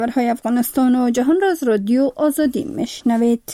خبرهای افغانستان و جهان را از رادیو آزادی میشنوید.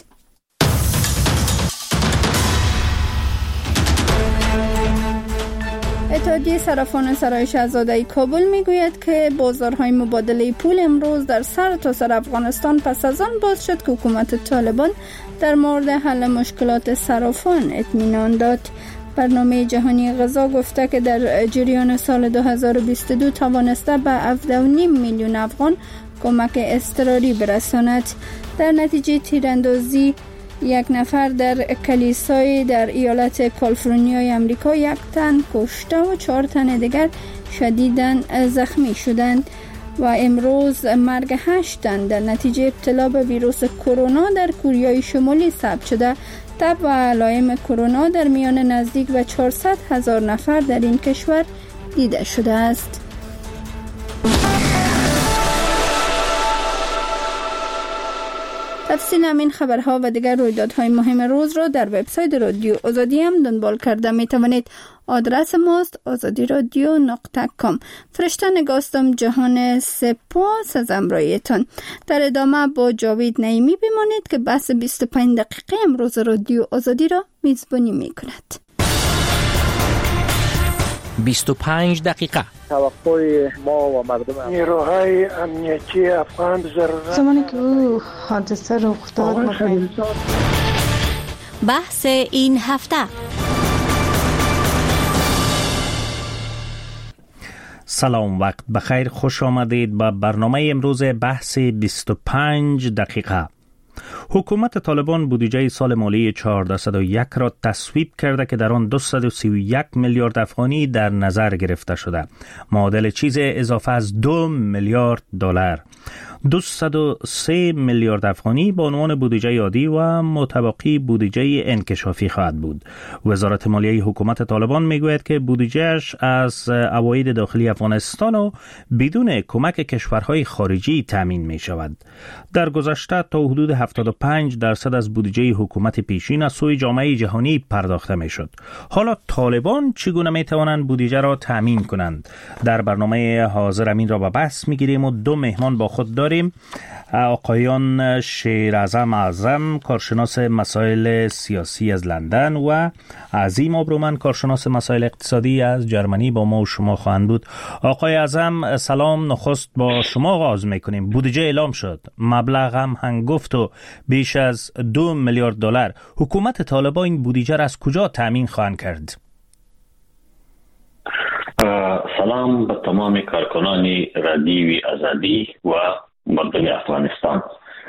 اتحادیه صرافان سرای شاهزاده کابل میگوید که بازارهای مبادله پول امروز در سرتاسر افغانستان پس از آن باز شد که حکومت طالبان در مورد حل مشکلات صرافان اطمینان داد. برنامه جهانی غذا گفته که در جریان سال 2022 توانسته به 17.5 میلیون افغان کمک اضطراری برساند. در نتیجه تیراندازی یک نفر در کلیسای در ایالت کالیفرنیای امریکا 1 تن کشته و 4 تن دیگر شدیداً زخمی شدند و امروز مرگ 8 تن در نتیجه ابتلا به ویروس کرونا در کره شمالی ثبت شده. تب و علائم کرونا در میان نزدیک به 400,000 نفر در این کشور دیده شده است. تفصیل همین خبرها و دیگر رویدادهای مهم روز را در وبسایت رادیو آزادی هم دنبال کرده می توانید. آدرس ماست azadiradyo.com. فرشته نگاستم جهان، سپاس از همراهیتان. در ادامه با جاوید نعیمی بمانید که بحث 25 دقیقه امروز رادیو آزادی را میزبانی می کند. 25 دقیقه توقع ما و مردم نیروهای امنیتی افغان زمانی که او حادثه رخ داد بحث این هفته. سلام، وقت بخیر، خوش آمدید به برنامه امروز بحث 25 دقیقه. حکومت طالبان بودجه سال مالی 1401 را تصویب کرده که در آن 231 میلیارد افغانی در نظر گرفته شده، معادل چیز اضافه از 2 میلیارد دلار. 203 میلیارد افغانی به عنوان بودجه عادی و متبقی بودجه انکشافی خواهد بود. وزارت مالیه حکومت طالبان میگوید که بودجهش از عواید داخلی افغانستان و بدون کمک کشورهای خارجی تامین می شود. در گذشته تا حدود 75% از بودجه حکومت پیشین از سوی جامعه جهانی پرداخته می شد. حالا طالبان چگونه می توانند بودجه را تامین کنند؟ در برنامه حاضر امین را به بحث می گیریم و 2 مهمان با خود داریم. آقایان شیراعظم اعظم، کارشناس مسائل سیاسی از لندن، و عظیم آبرومند، کارشناس مسائل اقتصادی از جرمنی با ما و شما خواهند بود. آقای اعظم سلام، نخست با شما آغاز میکنیم. بودجه اعلام شد، مبلغ هم هنگفت و بیش از 2 میلیارد دلار. حکومت طالبان این بودجه را از کجا تامین خواهند کرد؟ سلام به تمام کارکنان رادیوی آزادی و مردم افغانستان.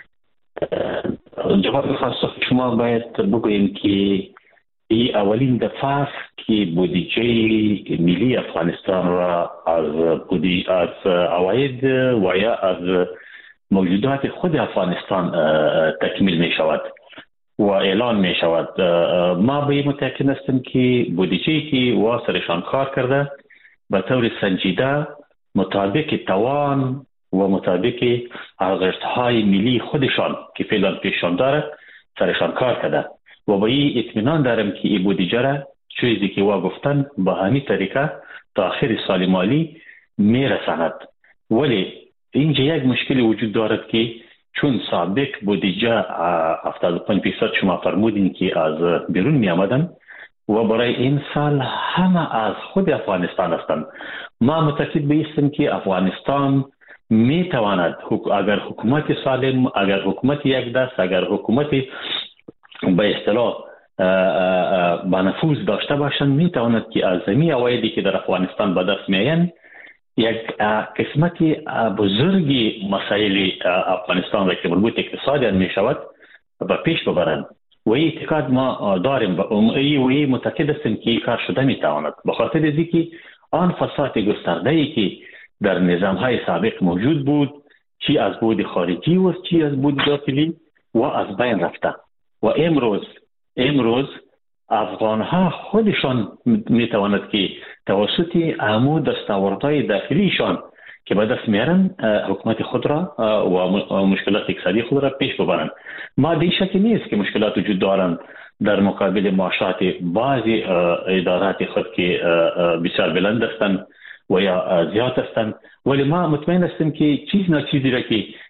جواب خاصه شما باید بگوییم که این اولین دفعه است که بودجه ملی افغانستان را از عواید و یا از موجودات خود افغانستان تکمیل می شود و اعلان می شود. ما به این متأکد هستیم که بودجه‌ای که واسرشان کار کرده به طور سنجیده مطابق توان و مطابق ارزش‌های ملی خودشان که فعلا پیششان داره سرشان کار کرده و با این اطمینان دارم که این بودجه را چیزی که وا گفتن به همین طریقه تا آخر سال مالی میرساند. ولی اینجا یک مشکلی وجود دارد که چون سابق بودجه 75% شما فرمودین که از بیرون می آمدن و برای این سال همه از خود افغانستان هستند. ما متأکد بیستیم که افغانستان می تواند اگر حکومت سالم، اگر حکومت یک دست، اگر حکومت به اصطلاح با نفوذ داشته باشند، می تواند که از زمین عوایدی که در افغانستان به دست میآیند یک قسمت بزرگی مسائل افغانستان را که مربوط اقتصادی می شود و پیش ببرند و این اعتقاد ما داریم و این متأکد هستیم که این کار شده می تواند، به خاطر از اینکه آن فساد گسترده‌ای که در نظام‌های سابق موجود بود، چی از بود خارجی و چی از بود داخلی و از بین رفته و امروز افغان‌ها خودشان می‌تواند که توسط عمود دستاوردهای داخلیشان که به دست میارن حکومت خود را و مشکلات اقتصادی خود را پیش ببرند. ما دیگه شکی نیست که مشکلات وجود دارند در مقابل معاشات بعضی ادارات خود که بسیار بلند هستند و یا زیاد هستند، ولی ما مطمئن هستیم که چیز را که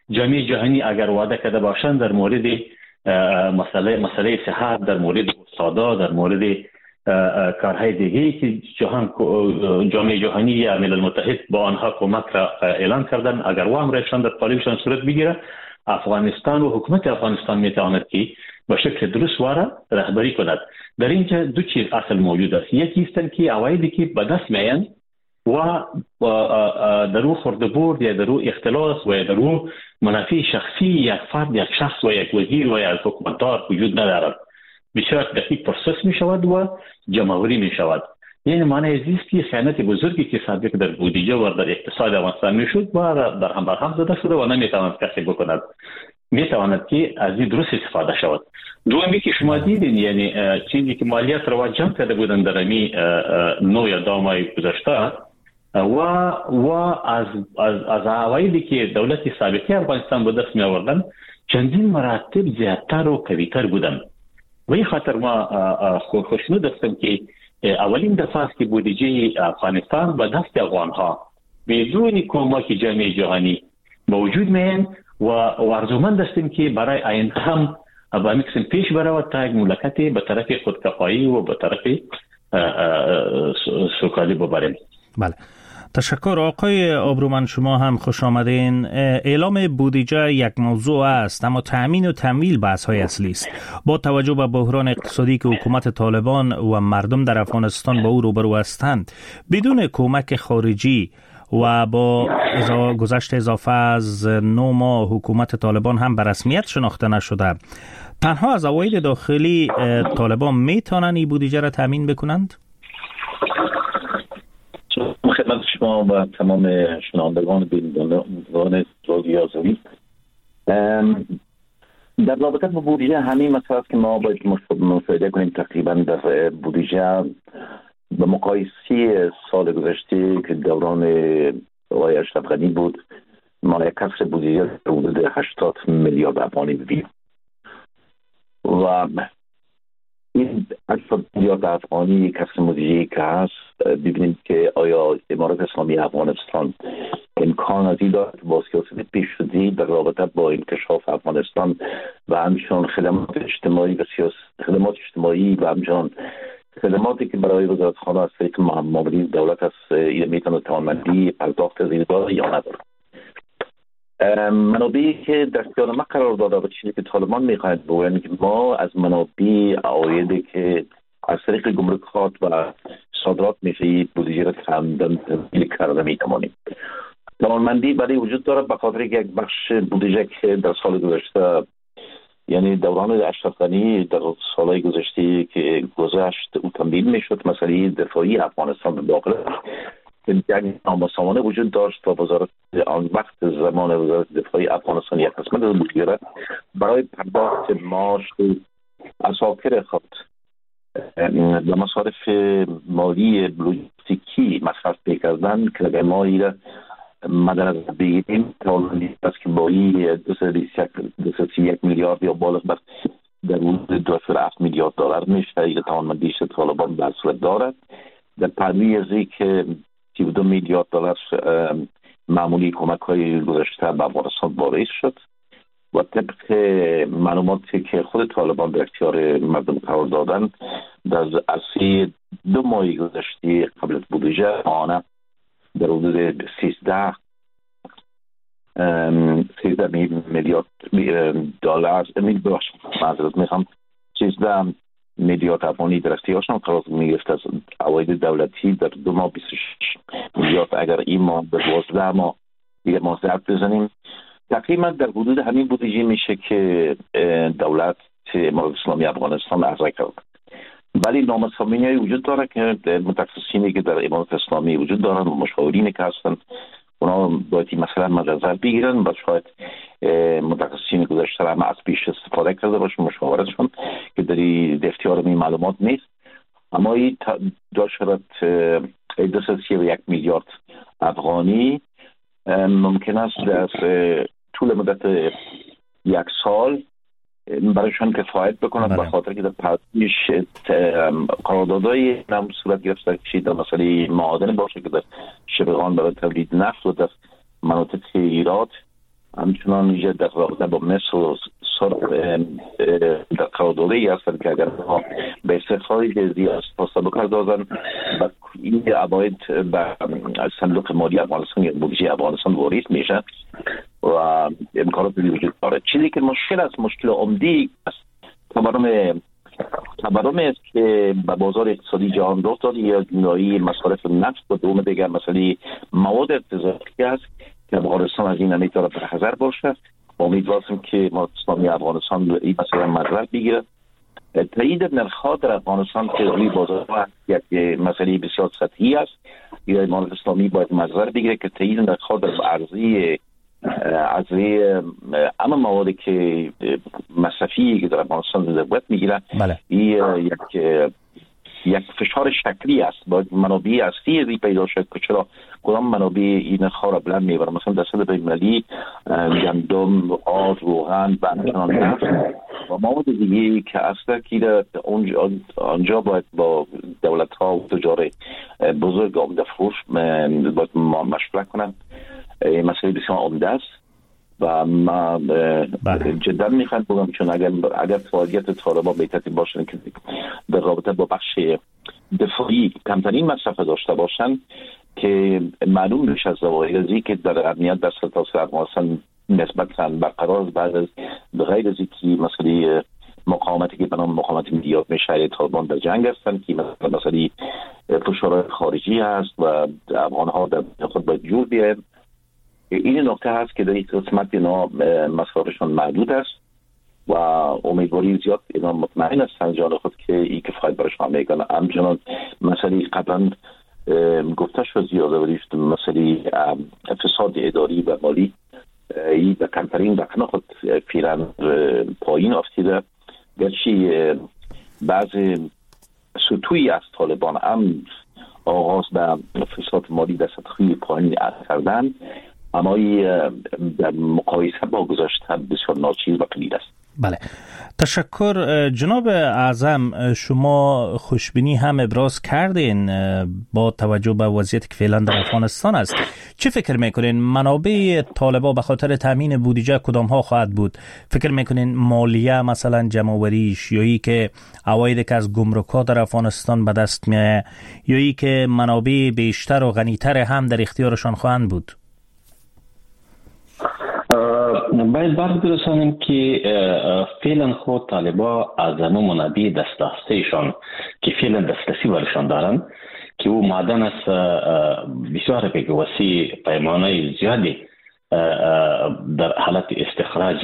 جامعه جهانی اگر وعده کرده باشند در مورد مسئله صحت، در مورد استادا، در مورد کارهای دیگه که جامعه جهانی یا ملل متحد با آنها کمک را اعلان کردن، اگر وام رایشان در قالبشان صورت بگیره، افغانستان و حکومت افغانستان میتواند که به شکل درست واره رهبری کند. در اینجا دو چیز اصل موجود است. یکی است که عوایدی که به دست میآیند و در او خرده‌برد یا در او اختلاس و در او منافع شخصی یک فرد، یک شخص و یک وزیر و یک حکومتدار وجود ندارد. بسیار دقیق پروسس می شود و جمع‌آوری می شود. یعنی معنی است که خیانت بزرگی که سابق در بودجه و در اقتصاد افغانستان می شد و در هم برهم زده شده و نمی تواند کسی بکند. می تواند که از این درست استفاده شود. دومی که شما دیدین، یعنی چیزی که مالیات را جمع کرده بودند در امی 9 یا 10 ماه گذشته و از عوایدی که دولت سابقه افغانستان به دست می آوردن چندین مراتب زیادتر و قوی‌تر بودند. و این خاطر ما خوشنود هستم که اولین دفعه است که بودجه افغانستان به دست افغانها بدون کمک جامعه جهانی موجود می‌اند و آرزومند هستیم که برای آینده هم با میکسیم پیش برود تا یک مملکت به طرف خودکفایی و به طرف سوکالی ببریم. بله، تشکر آقای آبرومند، شما هم خوش آمدین. اعلام بودجه یک موضوع است، اما تأمین و تمویل بحث‌های اصلی است. با توجه به بحران اقتصادی که حکومت طالبان و مردم در افغانستان با او روبرو هستند، بدون کمک خارجی و با گذشت اضافه از 9 ماه حکومت طالبان هم به رسمیت شناخته نشده، تنها از عواید داخلی طالبان میتونن این بودجه را تامین بکنند؟ خدمت شما و تمام شنوندگان بینندگان رادیو آزادی، در رابطه با بودجه همین مسئله است که ما باید مشاهده کنیم. تقریبا در بودجه به مقایسه سال گذشته که دوران آقای اشرف غنی بود، ما یک کسر بودجه حدود 80 میلیارد افغانی بود و این 80 میلیارد افغانی یک کسر بودجه که هست. ببینیم که آیا امارات اسلامی افغانستان امکان از این دارد با سیاست پیشروی در رابطه با انکشاف افغانستان و همچنان خدمات اجتماعی و همچنان خدماتی که برای وزارتخانه از طریق معاملین دولت است میتونه توانمندی پرداخت از این داره یا نداره. منابعی که در اختیار ما قرار داده و چیزی که طالبان میخواهد بگویند که ما از منابع عوایدی که از طریق گمرکات و صادرات میشه بودجه را تامین کرده میتوانیم. توانمندی برای وجود داره به خاطر یک بخش بودجه که در سال گذشته، یعنی دوران اشرف غنی در سالهای گذشته که گذشت او تمویل میشد، مسئله دفاعی افغانستان به داخل یعنی نامسامانه وجود داشت و وزارت آن وقت زمان وزارت دفاعی افغانستان یک قسمت از بودجه را برای پرداخت معاش عساکر خود و مصارف مالی لوجستیکی مصرف می‌کردند که اگر ما این مدر بگیریم توانمندی است که با این 231 میلیارد یا بالغ بر در حدود 2.7 میلیارد دلار میشه. این توانمندی طالبان به صورت دارد. در پروی از که 32 میلیارد دلار معمولی کمک های گذشته به افغانستان واریز شد و طبق معلوماتی که خود طالبان در اختیار مردم قرار دادن در عرصه 2 ماه گذشته قبل از بودجه آنها در حدود 13 میلیارد دلار معذرت میخوام 13 میلیارد افغانی در اختیارشان قرار میگرفت از عواید دولتی. در 2 ماه 26 میلیارد. اگر این ماه به 12 ماه دیگه ما ضرب بزنیم تقریبا در حدود همین بودجه میشه که دولت امارات اسلامی افغانستان ارائه کرد. ولی نامسامانی وجود داره که متخصصینی که در امارات اسلامی وجود دارن و مشاورینی که هستن اونا باید این مسئله مد نظر بگیرن و شاید متخصصین گذشته هم از پیش استفاده کرده باشن مشاورتشون که در اختیار این معلومات نیست. اما این داشت 231 میلیارد افغانی ممکن است در طول مدت 1 سال برایشان کفایت بکنند به خاطر که در پرداخت قراردادهای نام صورت گرفته که در مسئله معادن باشه که در شبهان برای تولید نفت و در مناطق ایراد همچنان اینجا در رابطه با مصر و در قراردادی هستند که اگر ما به استخراج زیاد سابق پردازن و این عواید به صندوق مالی افغانستان یا بودجه افغانستان وارد میشه و امکانات وجود داره. چیزی که مشکل است، مشکل عمده است، تورم است که به بازار اقتصادی جهان رخ داده، یا نوعی مصارف نفت و دوم دیگر مسئله مواد غذایی است که افغانستان از این نمیتونه برحذر باشه. امیدوارم که اسلامی افغانستان این مسئله مدرک بگیره. تایید نرخ‌ها در افغانستان که روی بازار یک مسئله بسیار سطحی است. یا امارات اسلامی باید مدرک بگیره که تایید نرخ‌ها در عرضه اما موادی که مصرفی که در افغانستان ضرورت میگیره، این یک فشار شکلی است. باید منابع اصلی پیدا شد که چرا کدام منابع این خار بلند میبره. مثلا در صد بین‌المللی گندم، آرد، روغن، بنجان، نفت و مواد دیگه که اصلا که آنجا باید با دولت ها و تجار بزرگ عمده فروش باید مشورت کنند. مسئله بسیار عمده است و ما جدا میخوام بگم چون اگر فعالیت طالبان به ترتیب باشن که در رابطه با بخش دفاعی کمترین مصرف داشته باشن که معلوم میشه از ظواهری که در امنیت در سرتاسر افغانستان نسبتاً برقرار بعد از غیر از اینکه مسئله مقاومتی که به نام مقاومت ملیات میشه طالبان در جنگ هستند که مسئله فشارهای خارجی هست و افغان ها در خود باید جور بیاید. این نکته هست که در این قسمت اینا مصرفشون محدود است و امیدواری زیاد اینا مطمئن هستند جان خود که این کفایت برشان میکنه. همچنان مسئله قبلا گفته شد زیاده ولیشت مسئله فساد اداری و مالی این به کمترین رقم خود فعلا پایین افتیده، گرچه بعض سطوحی از طالبان هم آغاز به فساد مالی در سطحی پایین کردن، اما در مقایسه با گذشته بسیار ناچیز و قلیل است. بله، تشکر جناب اعظم. شما خوشبینی هم ابراز کردین با توجه به وضعیت که فعلا در افغانستان است. چه فکر میکنین منابع طالبان به خاطر تامین بودجه کدام ها خواهد بود؟ فکر میکنین مالیه مثلا جمع‌آوریش، یا ای که عوایدی که از گمرک‌ها در افغانستان به دست میاد، یا ای که منابع بیشتر و غنی‌تر هم در اختیارشان خواهند بود؟ باید بررسانیم که فعلا خود طالبا از همه منابع دسترسیشان که فعلا دسترسی برشان دارن که او معدن است بسیار وسیع پیمانه زیادی در حالت استخراج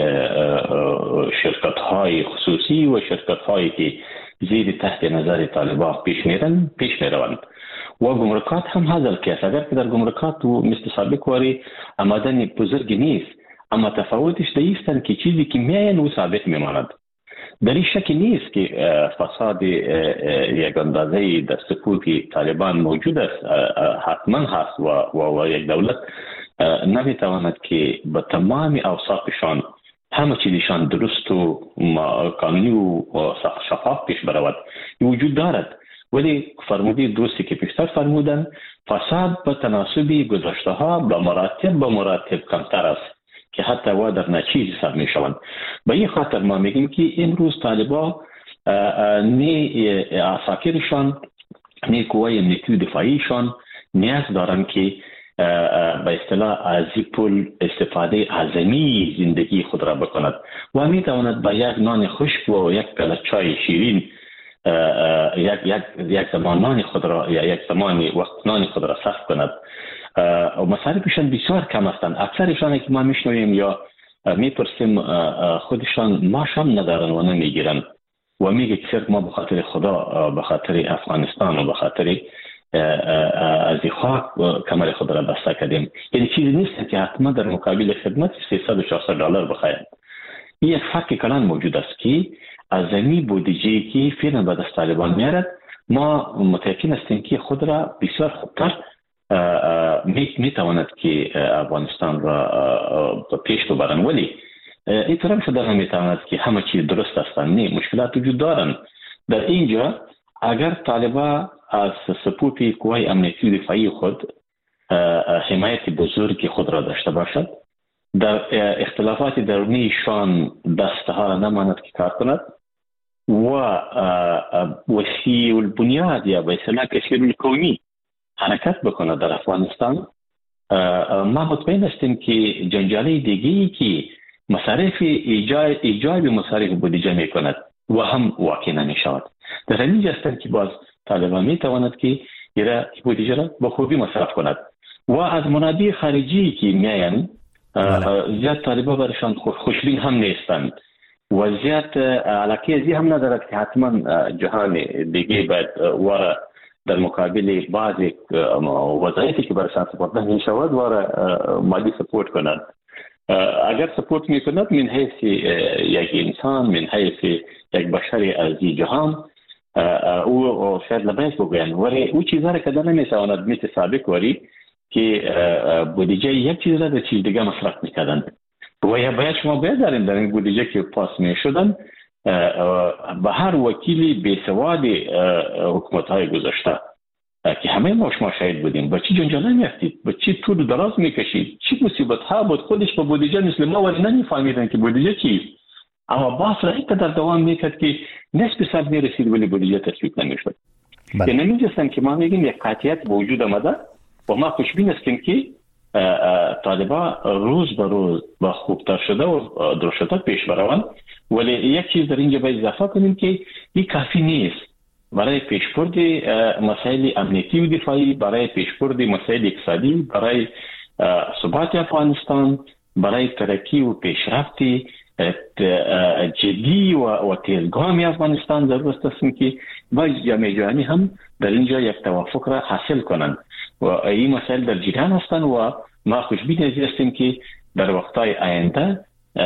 شرکت های خصوصی و شرکت هایی که زیر تحت نظر طالبا پیش میروند و گمرکات هم حاضر که اگر که در گمرکات و مثل سابق واری آمدن بزرگ نیست، اما تفاوتش دیستن که چیزی که میاین و ثابت میماند. در این شک نیست که فساد یک اندازه در سکوت طالبان موجود است، حتما هست و یک دولت نمیتواند که با تمام اوصافشان همه چیزشان درست و قانونی و شفاف پیش برود وجود دارد. ولی فرمودی دوستی که پیشتر فرمودن فساد به تناسبی گذشته ها به مراتب کمتر است که حتی و در نچیز حساب می شوند. به این خاطر ما میگیم که امروز طالبا نه عساکرشان نه قوای امنیتی دفاعیشان نیاز دارن که به اصطلاح از پول استفاده اعظمی زندگی خود را بکند و می تواند با یک نان خشک و یک پیاله چای شیرین یک زمان نان خود را یا یک زمان وقت نان خود را صرف کند. و مصارفشان بسیار کم هستند. اکثرشان که ما میشنویم یا میپرسیم خودشان ماش هم ندارن و نمیگیرن و میگه که صرف ما به خاطر خدا، به خاطر افغانستان و به خاطر از خاک کمر خود را بسته کردیم. یعنی چیزی نیست که حتما در مقابل خدمت $300-400 بخواهد. این یک فرق کلان موجود است که از زمین بودجه که فعلا به دست طالبان میارد ما متأکد هستیم که خود را بسیار خوبتر میتواند که افغانستان را پیش ببرن. ولی این طرف شده هم میتواند که همه چیز درست هستند. نه، مشکلات وجود دارن. در اینجا اگر طالبان از سپورت قوای امنیتی دفاعی خود حمایت بزرگی خود را داشته باشد در اختلافات درونی ایشان دستها را نماند که کار کند و وسیع البنیاد یا به اصطلاح کثیر الکونی حرکت بکند در افغانستان، ما مطمئن هستیم که جنجال دیگه‌ای که مصارف ایجاد مصارف بودجه میکند و هم واقع نمیشود. در اینجا است که باز طالبان میتواند که بودجه را به خوبی مصرف کند و از منابع خارجی که میایند زیاد طالبان برشان خوشبین هم نیستند و زیاد علاقه ازی هم ندارد که حتما جهان دیگه باید وارا در مقابل بعضی وظایفی که برشان سپرده میشود وارا مالی سپورت کند. اگر سپورت میکند من حیث یک انسان، من حیث یک بشر از جهان، او شاید لباس بگوین ولی او چیزها را که در نمیتواند مثل سابق وری که بودجه یک چیز را در چیز دیگه مصرف میکردند و یا باید شما بیدارین در این بودجه که پاس میشدن به هر وکیلی بیسواد حکومت های گذاشته که همه ما شما شاهد بودیم با چی جنجال میافتید، با چی طول دراز میکشید، چی مصیبت ها بود خودش با بودجه مثل ما ولی نمیفهمیدن که بودجه چیست، اما باز را اینقدر دوام میکرد که نصف سال میرسید ولی بودجه تصویب نمیشد. یعنی نمیجستن که ما میگیم یک قطعیت به وجود آمده و ما خوشبین هستیم که طالبان روز به روز با خوبتر شده و درست شده پیش بروند، ولی یک چیز در اینجا باید اضافه کنیم که این کافی نیست برای پیشبرد مسائل امنیتی و دفاعی، برای پیشبرد مسائل اقتصادی، برای ثبات افغانستان، برای ترقی و پیشرفت جدی و تیزگامی افغانستان ضرورت است که با جامعه جهانی هم در اینجا یک توافق را حاصل کنند و این مسائل در جریان هستند و ما خوشبین هستیم که در وقتهای آینده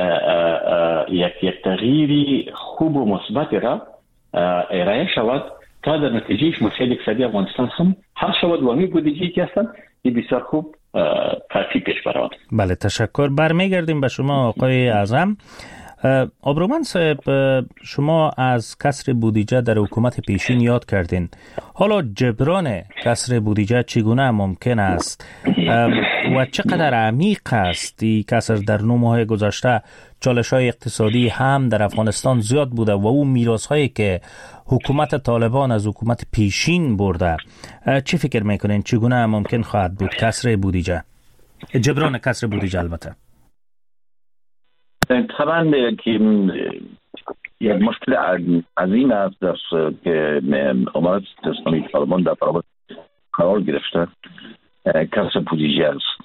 یک تغییری خوب و مثبت را ارائه شود تا در نتیجهش مسائل اقتصادی افغانستان هم حل شود و همین بودجه‌ای که هستند بسیار خوب کافی پیش برود. بله تشکر. برمیگردیم به شما آقای اعظم. آبرومند صاحب، شما از کسر بودجه در حکومت پیشین یاد کردین. حالا جبران کسر بودجه چگونه ممکن است و چقدر عمیق است این کسر؟ در 9 ماه گذشته چالش‌های اقتصادی هم در افغانستان زیاد بوده و اون میراث‌هایی که حکومت طالبان از حکومت پیشین برده، چی فکر میکنین چگونه ممکن خواهد بود کسر بودجه، جبران کسر بودجه؟ البته طبعا که یک مشکل عظیم است که امارت اسلامی طالبان در برابر قرار گرفته کسر بودجه است.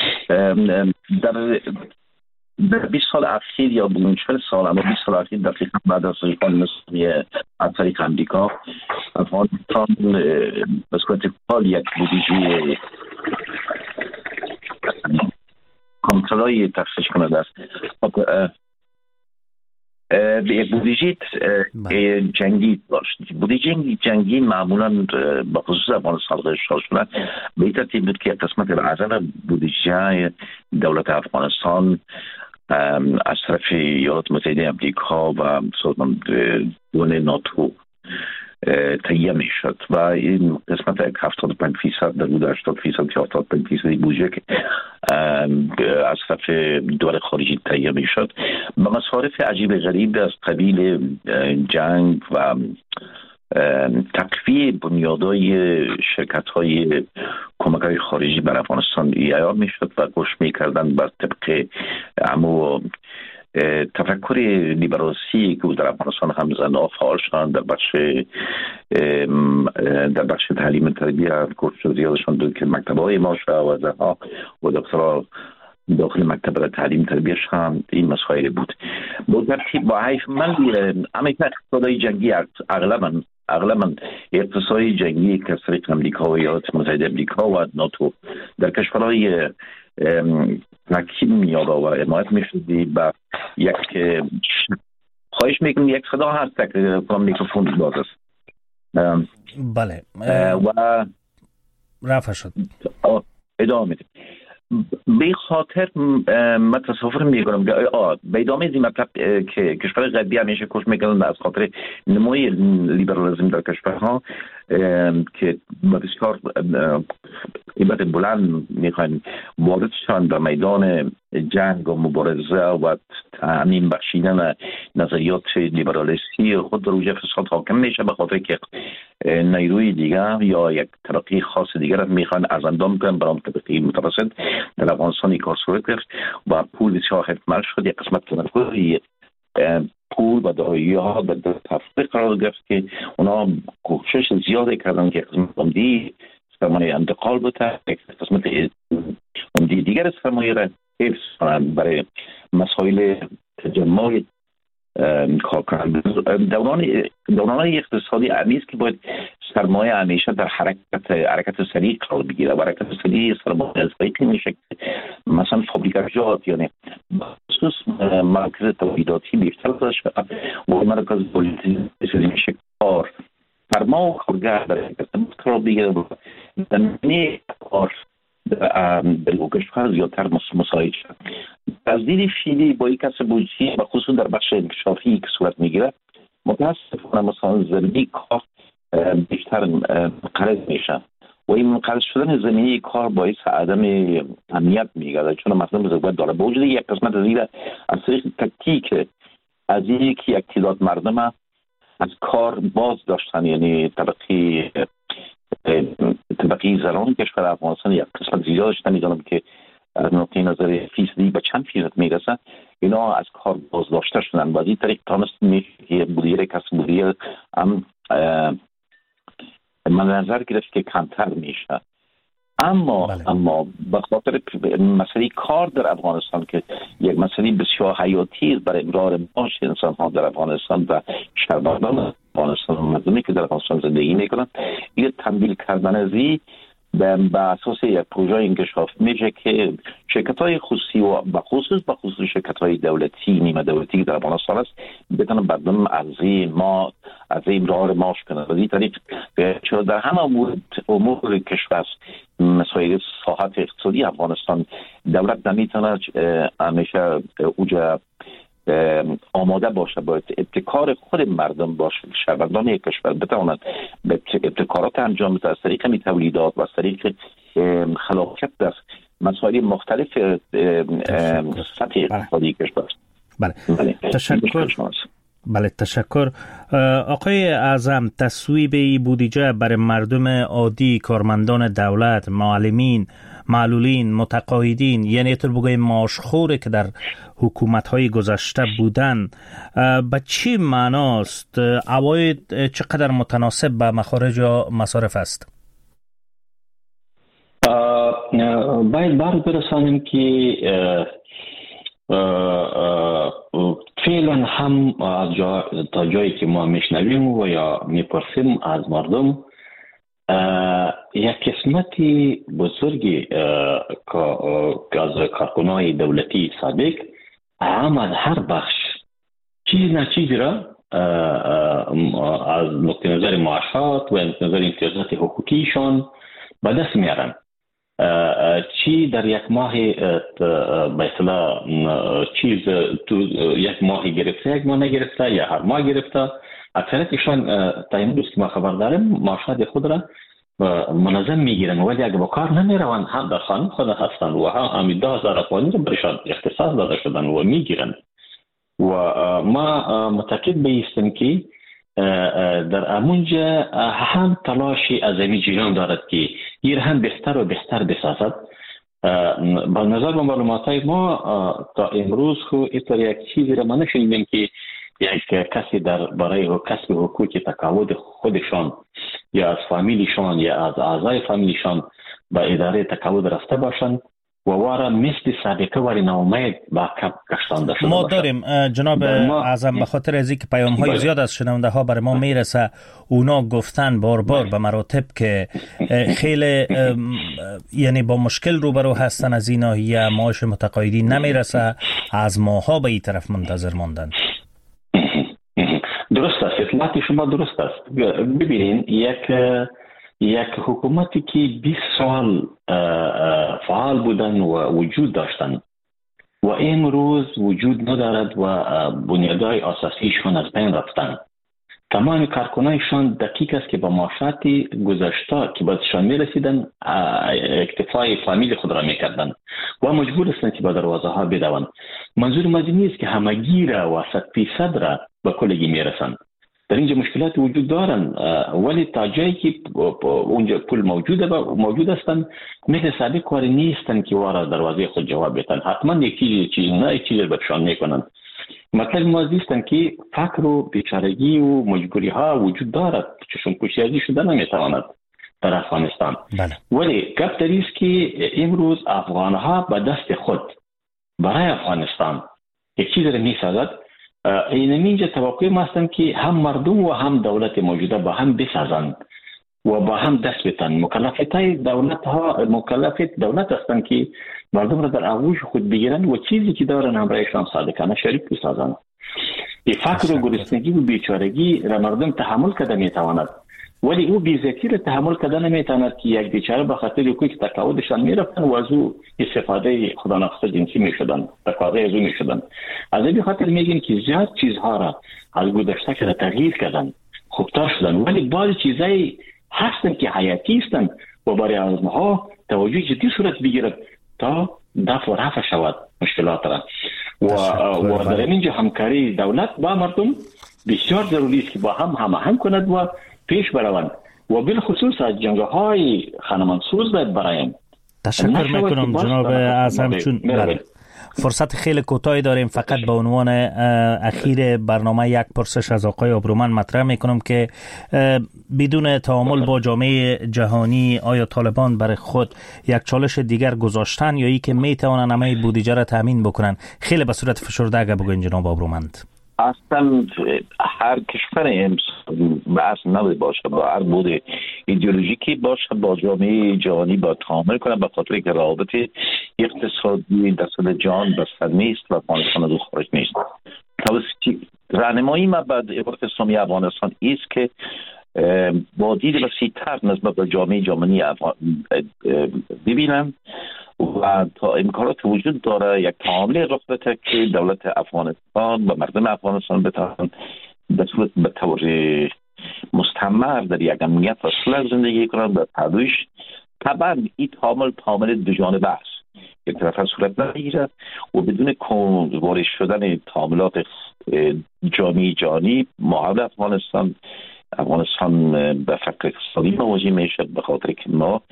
در 20 سال اخیر یا 40 سال، اما 20 سال اخیر دقیقا بعد از ریفان نسبی از طریق امریکا، افغانستان به صورت کل یک بودجه کنترلی تخصیص کننده است. یک بودجه جنگی داشت. بودجه جنگی معمولا به خصوص افغانستان اشتغال شده به این ترتیب بود که یک قسمت اعظم بودجه دولت افغانستان از طرف ایالات متحده امریکا و سازمان دول ناتو تهیه می شد و این قسمت 75% در حدود 80% یا 85% بودجه که از طرف دول خارجی تهیه می شد به مصارف عجیب غریب از قبیل جنگ و تقویه بنیادهای شرکت‌های کمک‌های خارجی بر افغانستان عیار می شد و گوش می کردن بر طبق اما تفکر لیبراسی که در افغانستان هم زنها فعال شدند در بخش تعلیم تربیت کورس زیادشان دو که مکتب‌های ما و زنها و دکترا داخل مکتب تعلیم تربیت هم این مسائل بود. با ترتیب با حیف من اما اقتصادهای جنگی اغلباً اقتصادی جنگی که از طریق امریکا و ایالات متحده امریکا و ناتو در کشورهای تحکیم یادا و حمایت میشدی با یک خواهش میکنم یک صدا هست که میکروفون باز است. بله و رفع شد. ادامه میدیم. به خاطر من تصور میکنم که به ادامه این مطلب که کشور غربی همیشه کوشش میکنن از خاطر نمای لیبرالیسم در کشورها که بسیار قیمت بلند میخواین وارد شدن در میدان جنگ و مبارزه و تعمیم بخشیدن نظریات لیبرالیستی خود در اوج فساد حاکم میشه، به خاطر که نیروی دیگر یا یک طبقه خاص دیگر میخوان از اندام کنن برای طبقه متوسط. در افغانستان کار صورت گرفت و پول بسیار حکمل شد. یک قسمت تنفری پول و دارایی ها در تفریق قرار گرفت که اونا کوشش زیاده کردن که قسمت عمدی سرمایه انتقال بوده، یک قسمت عمدی دیگر سرمایه را حفظ کنند برای مسائل تجمع کار کنند. دوران اقتصادی عمیق که باید سرمایه همیشه در حرکت سریع قرار بگیره و حرکت سریع سرمایه از طریقی میشه مثلا فابریکات یعنی خصوص مرکز تولیداتی بیشتر داشته و مرکز تولیداتی میشه کار فرما و کارگر در حرکت قرار بگیره و زمینه کار به کشور زیادتر مساعد شد. از دید فعلی با یک کسب بودجه و خصوص در بخش انکشافی که صورت میگیره متاسفانه مثلا زمینه کار بیشتر منقرض میشه و این منقرض شدن زمینه کار باعث عدم امنیت میگرده، چون مردم ضرورت داره به وجود یک قسمت از این از طریق تکتیک از این که یک تعداد مردم از کار باز داشتن، یعنی طبقه زنان کشور افغانستان یک قسمت زیاد داشتن. میدونم که از نقطه نظر فیصدی به چند فیصد میرسه اینا از کار باز داشته شدن و از این طریق تانست میشه که مدیر کسب مدیر هم من نظر گرفت که کمتر میشه. اما به خاطر مسئله کار در افغانستان که یک مسئله بسیار حیاتی است برای امرار معاش انسان ها در افغانستان و شهروندان افغانستان و مردمی که در افغانستان زندگی میکنند، این تمویل کردن ازی به اساس یک پروژه انکشاف میشه که شرکت‌های خصوصی و به خصوص شرکت‌های دولتی نیمه دولتی که در افغانستان است بتونن مردم از امرار معاش کنند. از این طریق چرا در همه امور کشور مسائل ساحت اقتصادی افغانستان دولت نمیتونه همیشه اوجا آماده باشه باید ابتکار خود مردم باشه، شهروندان یک کشور بتوانند به ابتکارات انجام بده از طریق تولیدات و از طریق خلاقیت در مسائل مختلف سطح اقتصادی کشور. بله تشکر. بله تشکر آقای اعظم. تصویب بودجه برای مردم عادی، کارمندان دولت، معلمین، معلولین، متقاعدین، یعنی طور بگویم معاشخوره که در حکومت‌های گذشته بودن، به چی معناست؟ عواید چقدر متناسب به مخارج و مصارف است؟ باید بار برسانیم که فعلا هم از تا جایی که ما میشنویم و یا میپرسیم از مردم، یک قسمتی بزرگی از کارکنای دولتی سابق هم از هر بخش چیزی را از نقطه نظر معاشات و نظر امتیازات حقوقیشان به دست میارن. چی در یک ماه به اصطلاح چیز تو یک ماه گرفته، یک ماه نگرفته یا هر ماه گرفته، اکثریتشان تا امروز که ما خبر داریم معاشات خود را منظم میگیرن، ولی اگه با کار نمیروند هم در خانه خود هستن و هم 10,000 افغانی رو برشان اختصاص داده شدن و میگیرن. و ما متأکد بیستیم که در امونجا هم تلاشی عظیمی جریان دارد که این هم بهتر و بهتر بسازد. با نظر به معلوماتای ما تا امروز خو اینطور یک چیزی را ما نشنیدیم که یک کسی در برای کسب حقوق تقاعد خودشان یا از فامیلیشان یا از اعضای فامیلیشان به اداره تقاعد رفته باشند و واره مثل سابقه واری ناامید با کپ کشتانده شده ما داریم جناب اعظم، به خاطر از اینکه پیام های زیاد از شنونده ها برای ما میرسه، اونا گفتن بار به مراتب که خیلی یعنی با مشکل روبرو هستن، از این ناحیه معاش متقاعدین نمیرسه، از ماها به این طرف منتظر ماندن. درست است، اطلاعات شما درست است. ببینین یک یک حکومتی که 20 سال فعال بودن و وجود داشتن و امروز وجود ندارد و بنیادهای اساسیشون از بین رفتن. تمام کارکنانشان دقیق است که با معاشرت گذشته که بهشان میرسیدن اکتفای فامیل خود را میکردن و مجبور هستند که به دروازه ها بدوند. منظور ما نیست که همگی را و 100% را به کلگی میرسند. در اینجا مشکلات وجود دارن، ولی تا جایی که اونجا پول موجود هستند مثل سابق کاری نیستن که وارد دروازه خود جواب بدن. حتما یک چیز برشان میکنن. مطلب ما زیستن که فقر و بیچارگی و مجبوری ها وجود دارد، چشم پوشیازی شده نمیتواند در افغانستان. بله. ولی گپ در است که امروز افغان ها به دست خود برای افغانستان یک چیز را میسازد. اینجا توقع ما هستن که هم مردم و هم دولت موجوده با هم بسازند و با هم دست بتن. مکلفیت دولت هستن که مردم را در آغوش خود بگیرن و چیزی که دارن همراهشان صادقانه شریک بسازن. فقر و گرسنگی و بیچارگی را مردم تحمل کرده میتواند، ولی او بی‌عزتی را تحمل کرده نمیتواند که یک بیچاره به خاطر حقوق تقاعدشان میرفتن و از او استفاده خدا ناخواسته جنسی میشدن، تقاضای از او میشدن. از این خاطر میگیم که زیاد چیزها را از گذشته که تغییر کردن، خوبتر شدن، ولی بعضی چیزایی هستن که حیاتی هستن و برای آنها توجه جدی صورت بگیرد تا دفع و رفع شود مشکلات را. و در اینجا همکاری دولت با مردم بسیار ضروری است که با هم هماهنگ کند و پیش بروند و بالخصوص از جنگ‌های خانمانسوز باید برایم. تشکر میکنم جناب اعظم. چون فرصت خیلی کوتاهی داریم، فقط به عنوان اخیر برنامه یک پرسش از آقای آبرومند مطرح میکنم که بدون تعامل با جامعه جهانی آیا طالبان برای خود یک چالش دیگر گذاشتن یا ای که میتوانن همه بودجه را تامین بکنن؟ خیلی به صورت فشرده اگه بگوین جناب آبرومند. اصلا هر کشور بحث نباید باشه، با هر بود ایدئولوژیکی باشه با جامعه جهانی با تعامل کنه، به خاطر که رابطه اقتصادی دست جان بسته نیست و افغانستان از خارج نیست. راهنمایی ما بعد امارات اسلامی افغانستان است که با دید وسیع‌تر نسبت به جامعه جهانی ببینن و تا امکانات وجود داره یک تعامل رخ بده که دولت افغانستان و مردم افغانستان بتوانند به طور مستمر در یک امنیت و صلح زندگی کنند و تدریج. طبعا این تعامل دو جانبه است، یک طرف صورت نگیرد و بدون وارد شدن تعاملات جامعه جهانی مقابل افغانستان به فقر اقتصادی مواجه میشد، به خاطر که ما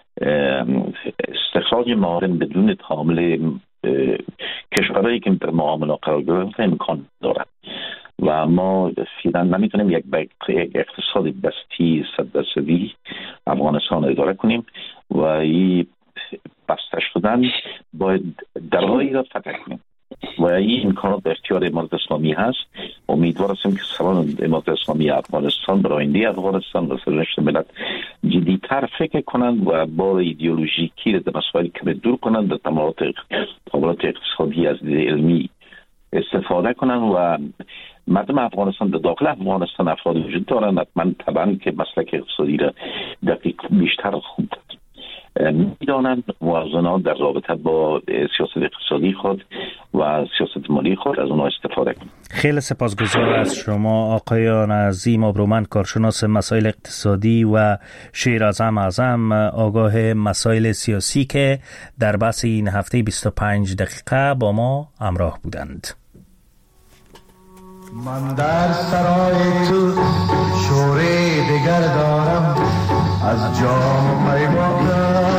استخراج موارد بدون تعامل کشورهایی که در معامله قرار گرفته امکان دارد و ما فعلا نمیتونیم یک اقتصاد بستی 100% افغانستان اداره کنیم و این بسته شدن باید درهایی را فتح کنیم و این امکانات به اختیار امارات اسلامی هست. امیدوار هستیم که سران امارات اسلامی افغانستان برای آینده افغانستان و سرنوشت ملت جدی‌تر فکر کنند و با ایدئولوژیکی را در مسائل کمی دور کنند، در تعاملات اقتصادی از علمی استفاده کنند و مردم افغانستان در داخل افغانستان افراد وجود دارند حتما طبعا که مسلک اقتصادی را دقیق بیشتر خوب میدانند موازنات در رابطه با سیاست اقتصادی خود و سیاست مالی خود از اونها استفاده کنند. خیلی سپاسگزار از شما آقایان عظیم آبرومند، کارشناس مسائل اقتصادی و شیر اعظم آگاه مسائل سیاسی که در بحث این هفته 25 دقیقه با ما همراه بودند. من در سرای تو شوری دیگر دارم از جام پیمانم